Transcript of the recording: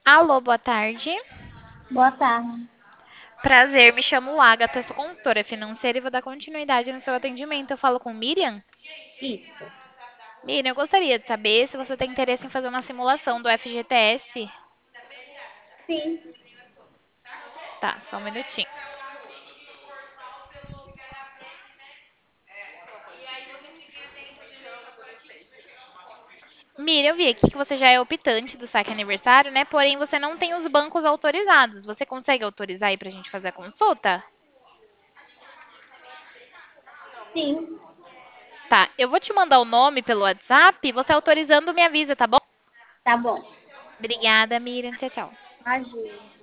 Alô, boa tarde. Boa tarde. Prazer, me chamo Agatha, sou consultora financeira e vou dar continuidade no seu atendimento. Eu falo com Miriam? Isso. Miriam, eu gostaria de saber se você tem interesse em fazer uma simulação do FGTS. Sim, Tá, só um minutinho. Miriam, eu vi aqui que você já é optante do saque aniversário, né? Porém, você não tem os bancos autorizados. Você consegue autorizar aí pra gente fazer a consulta? sim, Tá, eu vou te mandar o nome pelo WhatsApp. Você autorizando me avisa, tá bom? tá bom. Obrigada, Miriam. Tchau, tchau. Imagina.